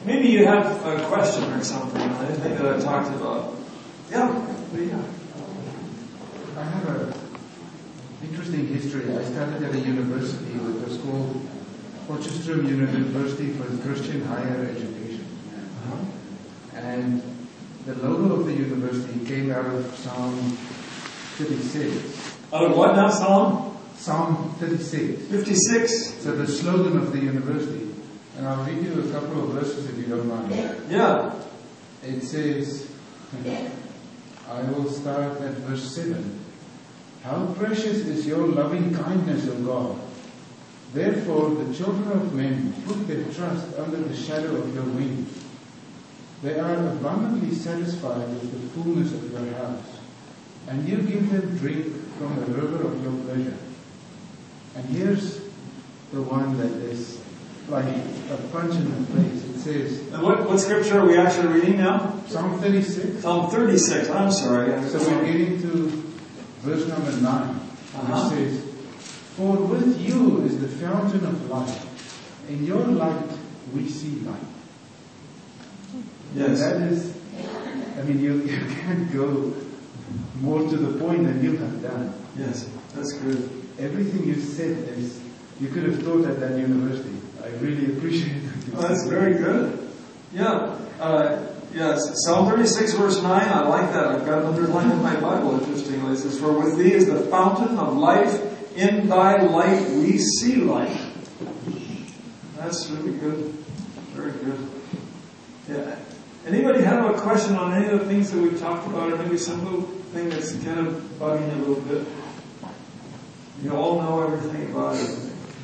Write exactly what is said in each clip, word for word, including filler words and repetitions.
maybe you have a question or something on anything that I talked about. Yeah, yeah. I have an interesting history. I started at a university that was called Potchefstroom University for Christian Higher Education. Uh-huh. And the logo of the university came out of Psalm thirty-six. Out of what now, Psalm? Psalm thirty-six. fifty-six? So the slogan of the university, and I'll read you a couple of verses if you don't mind. Yeah. It says, I will start at verse seven. How precious is your loving kindness, O God. Therefore the children of men put their trust under the shadow of your wings. They are abundantly satisfied with the fullness of your house, and you give them drink from the river of your pleasure. And here's the one that is like a punch in the face. It says, And what, what scripture are we actually reading now? Psalm thirty-six. Psalm thirty-six, I'm sorry. So we're getting to verse number nine. Uh-huh. It says, For with you is the fountain of life. In your light we see light. Yes. That is, I mean, you, you can't go more to the point than you have done. Yes, that's good. Everything you said is, you could have taught at that university. I really appreciate it. Oh, that's very good. Yeah. Uh, yes. Psalm thirty-six verse nine, I like that. I've got it underlined in my Bible, interestingly. It says, For with thee is the fountain of life. In thy light we see light. That's really good. Very good. Yeah. Anybody have a question on any of the things that we've talked about, or maybe some little thing that's kind of bugging you a little bit? You all know everything about it.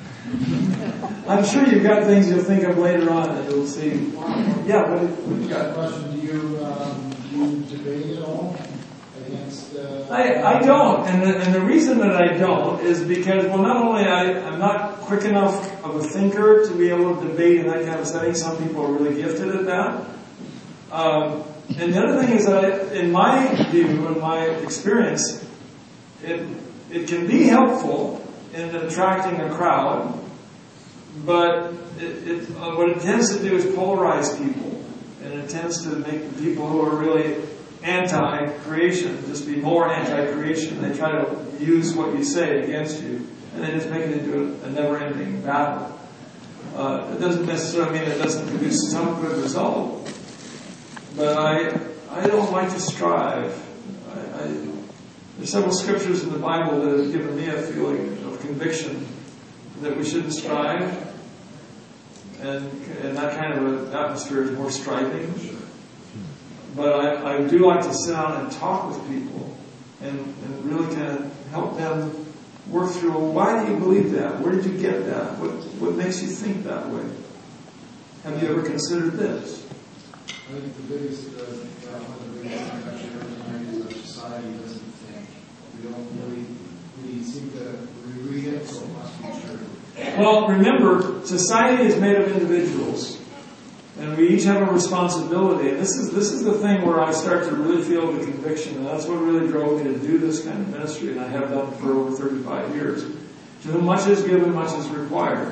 I'm sure you've got things you'll think of later on that you'll see. Yeah, what, what you got? Question: Do you um, do you debate at all against? Uh, I I don't, and the, and the reason that I don't is because, well, not only I I'm not quick enough of a thinker to be able to debate in that kind of setting. Some people are really gifted at that. Um, and the other thing is that, I, in my view, in my experience, it it can be helpful in attracting a crowd, but it, it, uh, what it tends to do is polarize people, and it tends to make the people who are really anti-creation just be more anti-creation. They try to use what you say against you, and they just make it into a, a never-ending battle. Uh, it doesn't necessarily mean it doesn't produce some good result, but I I don't like to strive. I, I, There's several scriptures in the Bible that have given me a feeling of conviction that we shouldn't strive, and, and that kind of an atmosphere is more striving. But I, I do like to sit down and talk with people and, and really kind of help them work through, well, why do you believe that? Where did you get that? What what makes you think that way? Have you ever considered this? I think the biggest, uh, one of the biggest things I should recognize is our society doesn't think. We don't really, we seem to we read it, so it must be true. Well, remember, society is made of individuals, and we each have a responsibility. And this is this is the thing where I start to really feel the conviction, and that's what really drove me to do this kind of ministry, and I have done for over thirty-five years. To whom much is given, much is required.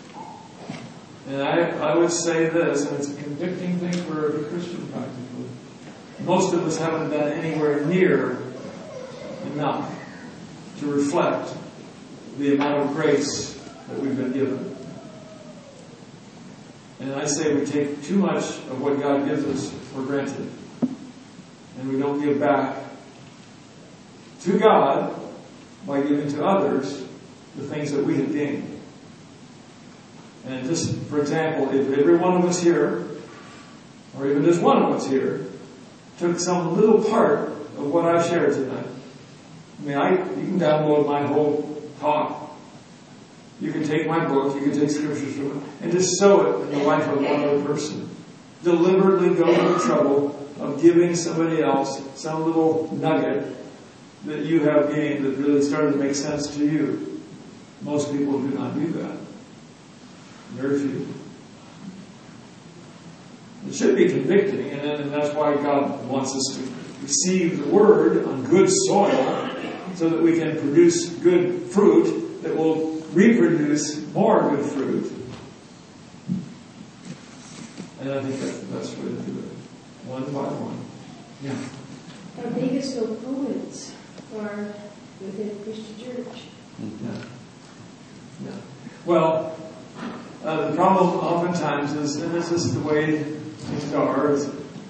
And I, I would say this, and it's a convicting thing for every Christian practically. Most of us haven't done anywhere near enough to reflect the amount of grace that we've been given. And I say we take too much of what God gives us for granted. And we don't give back to God by giving to others the things that we have gained. And just, for example, if every one of us here, or even just one of us here, took some little part of what I've shared tonight. I mean, I, you can download my whole talk. You can take my book, you can take scriptures from it, and just sow it in the life of one other person. Deliberately go to the trouble of giving somebody else some little nugget that you have gained that really started to make sense to you. Most people do not do that. Very few. It should be convicting, and, then, and that's why God wants us to receive the Word on good soil so that we can produce good fruit that will reproduce more good fruit. And I think that's the best way to do it. One by one. Yeah. Our biggest opponents are within Christian Church. Yeah. Yeah. Well, uh, the problem oftentimes is, and this is the way things are, is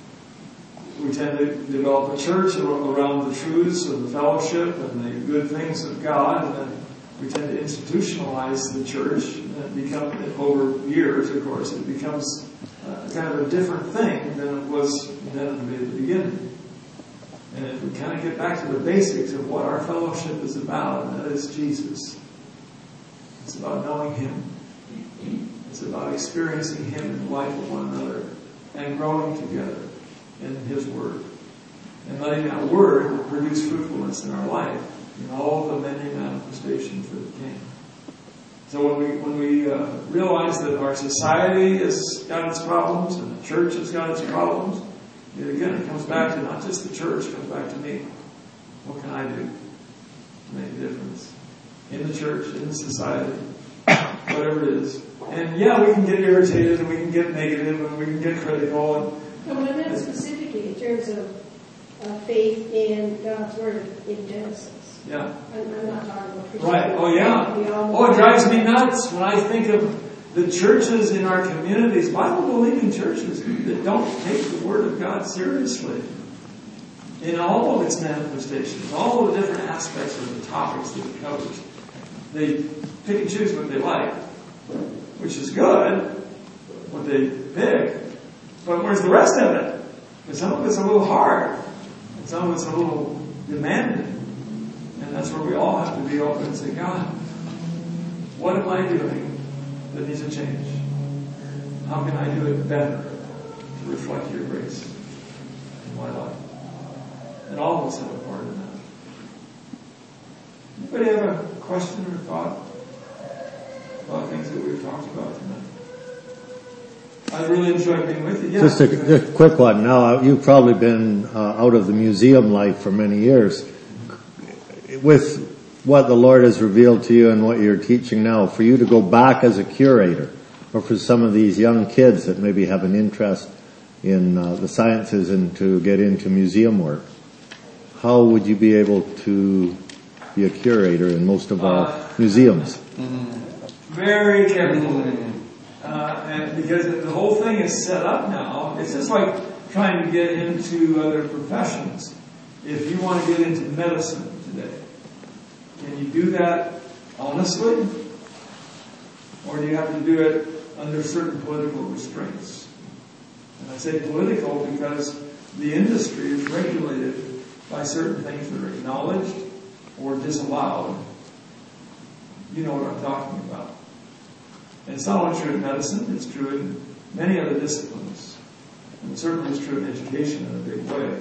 we tend to develop a church around the truths of the fellowship and the good things of God, and then we tend to institutionalize the church, and it becomes, over years, of course, it becomes uh, kind of a different thing than it was intended to be at the beginning. And if we kind of get back to the basics of what our fellowship is about, and that is Jesus. It's about knowing Him. It's about experiencing Him in the life of one another and growing together in His Word. And letting that Word produce fruitfulness in our life in all the many manifestations that it can. So when we when we uh, realize that our society has got its problems and the church has got its problems, it, again, it comes back to not just the church, it comes back to me. What can I do to make a difference? In the church, in the society, whatever it is. And yeah, we can get irritated and we can get negative and we can get critical. And, No, but not specifically in terms of uh, faith in God's Word in Genesis. yeah. I'm, I'm not talking about Christian. Right. Oh, yeah. We all know Oh, it drives that. me nuts when I think of the churches in our communities, Bible-believing churches, that don't take the Word of God seriously in all of its manifestations, all of the different aspects of the topics that it covers. They pick and choose what they like, which is good, what they pick, but where's the rest of it? Because some of it's a little hard, and some of it's a little demanding. And that's where we all have to be open and say, God, what am I doing that needs to change? How can I do it better to reflect your grace in my life? And all of us have a part in that. Anybody have a question or thought about things that we've talked about tonight? I really enjoyed being with you. Yeah. Just a, a quick one. Now, you've probably been uh, out of the museum life for many years. With what the Lord has revealed to you and what you're teaching now, for you to go back as a curator, or for some of these young kids that maybe have an interest in uh, the sciences and to get into museum work, how would you be able to be a curator in most of our uh, museums? Very carefully. Uh, and because the whole thing is set up now, it's just like trying to get into other professions. If you want to get into medicine today, can you do that honestly? Or do you have to do it under certain political restraints? And I say political because the industry is regulated by certain things that are acknowledged or disallowed. You know what I'm talking about. And it's not only true in medicine, it's true in many other disciplines. And it certainly is true in education in a big way.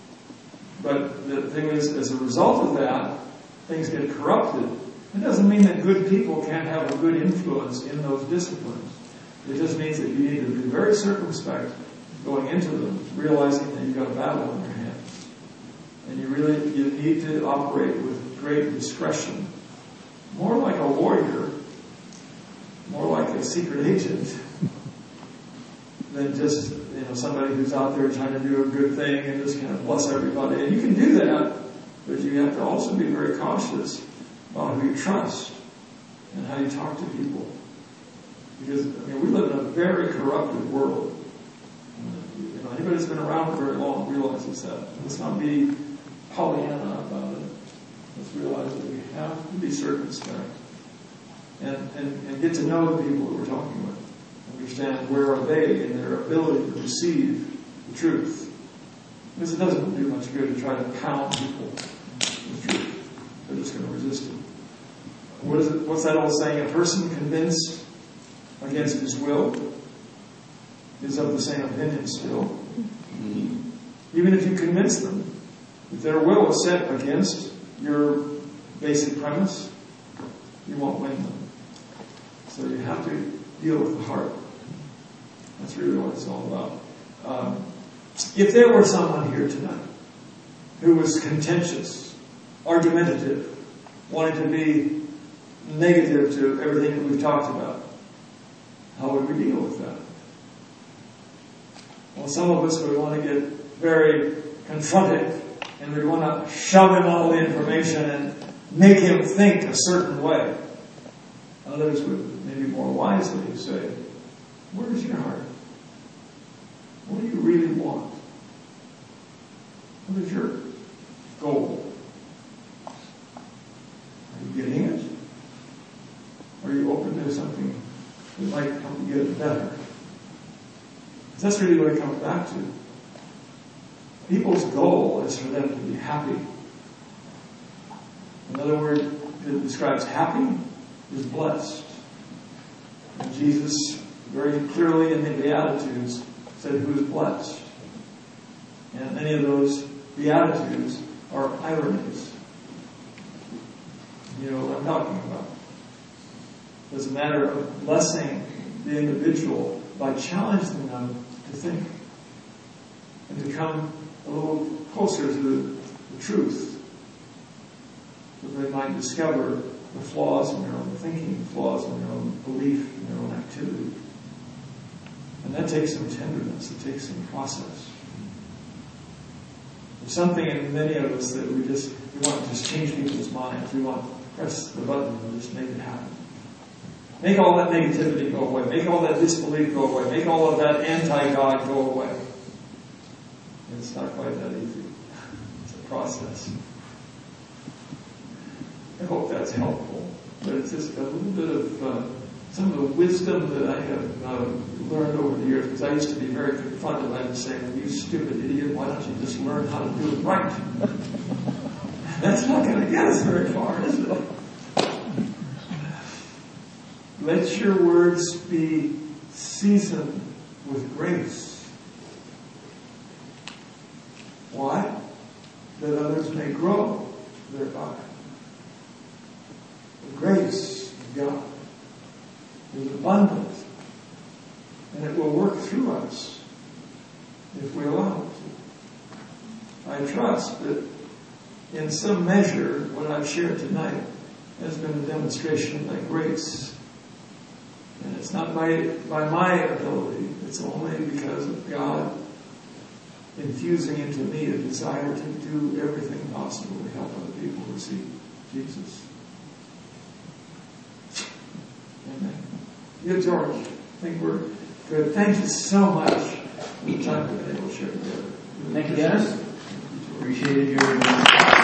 But the thing is, as a result of that, things get corrupted. It doesn't mean that good people can't have a good influence in those disciplines. It just means that you need to be very circumspect going into them, realizing that you've got a battle on your hands. And you really you need to operate with great discretion. More like a warrior, more like a secret agent, than just, you know, somebody who's out there trying to do a good thing and just kind of bless everybody. And you can do that, but you have to also be very cautious about who you trust and how you talk to people. Because, I mean, we live in a very corrupted world. You know, anybody that's been around for very long realizes that. Let's not be Pollyanna about it. Let's realize that we have to be circumspect and, and, and get to know the people that we're talking with. Understand where are they in their ability to receive the truth. Because it doesn't do much good to try to pound people with truth. They're just going to resist it. What is it? What's that old saying? A person convinced against his will is of the same opinion still. Mm-hmm. Even if you convince them, if their will is set against your basic premise, you won't win them. So you have to deal with the heart. That's really what it's all about. Um, if there were someone here tonight who was contentious, argumentative, wanting to be negative to everything that we've talked about, how would we deal with that? Well, some of us would want to get very confrontive, and we'd want to shove in all the information and make him think a certain way. Others would maybe more wisely say, where's your heart? What do you really want? What is your goal? Are you getting it? Or are you open to something that might help you get it better? Because that's really what it comes back to. People's goal is for them to be happy. Another word that describes happy is blessed. And Jesus very clearly in the Beatitudes said who is blessed. And many of those Beatitudes are ironies. You know what I'm talking about. It's a matter of blessing the individual by challenging them to think and to come a little closer to the, the truth, so they might discover the flaws in their own thinking, the flaws in their own belief, in their own activity. And that takes some tenderness, it takes some process. There's something in many of us that we just, we want to just change people's minds. We want to press the button and just make it happen. Make all that negativity go away. Make all that disbelief go away. Make all of that anti-God go away. And it's not quite that easy. It's a process. I hope that's helpful. But it's just a little bit of uh, some of the wisdom that I have uh, learned over the years. Because I used to be very confronted. I would say, you stupid idiot, why don't you just learn how to do it right? That's not going to get us very far, is it? Let your words be seasoned with grace. Why? That others may grow thereby. The grace of God is abundant, and it will work through us if we allow it to. I trust that in some measure what I've shared tonight has been a demonstration of that grace. And it's not by, by my ability, it's only because of God infusing into me a desire to do everything possible to help other people receive Jesus. Amen. Good, George. I think we're good. Thank you so much for the time we've been able to share together. Thank you, Dennis. Appreciated your